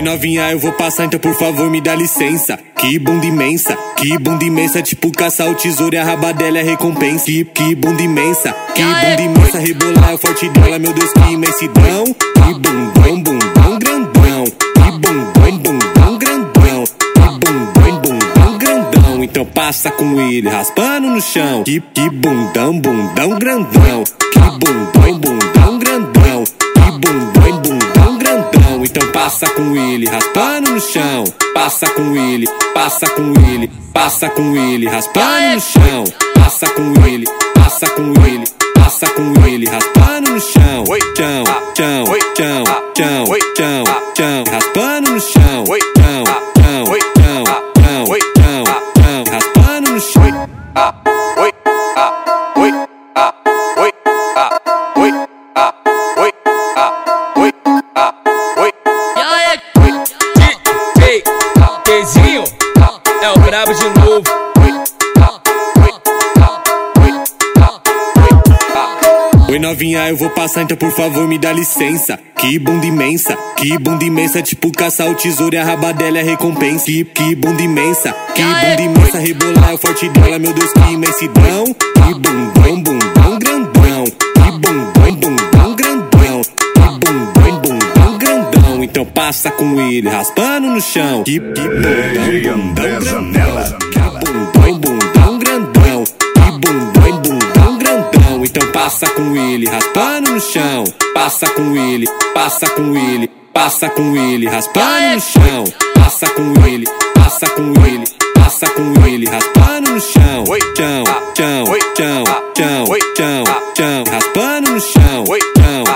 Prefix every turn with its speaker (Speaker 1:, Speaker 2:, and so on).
Speaker 1: novinha, eu vou passar, então por favor me dá licença. Que bunda imensa, tipo caçar o tesouro e a raba dela é recompensa. Que bunda imensa, rebolar é o forte dela, meu Deus, que imensidão. Que bundão, bundão grandão. Que bundão, bundão grandão. Que bundão, bundão grandão. Então passa com ele raspando no chão. Que bundão, bundão grandão. Que bundão, bundão grandão. Que bundão, bundão grandão. Então passa com ele raspando no chão. Passa com ele, passa com ele, passa com ele raspando no chão. Passa com ele, passa com ele, passa com ele raspando no chão. Chão, chão, chão, chão, chão, chão, raspando no chão. Chão, chão, chão, chão, chão, chão, raspando no chão.
Speaker 2: É o brabo de novo.
Speaker 1: Oi novinha, eu vou passar, então por favor me dá licença. Que bunda imensa, tipo caçar o tesouro e a raba dela é recompensa. Que bunda imensa, rebolar é o forte dela, meu Deus, que imensidão. Que bundão, bundão grandão. Que bundão, bundão grandão. Que bundão, bundão grandão. Então passa com ele raspando no chão. Que bundão, bundão grandão. Que bundão, bundão grandão. Que bundão, bundão grandão. Então passa com ele raspando no chão. Passa com ele, passa com ele, passa com ele raspando no chão. Passa com ele, passa com ele, passa com ele raspando no chão. Chão, chão, chão, chão, chão, chão, raspando no chão. Chão,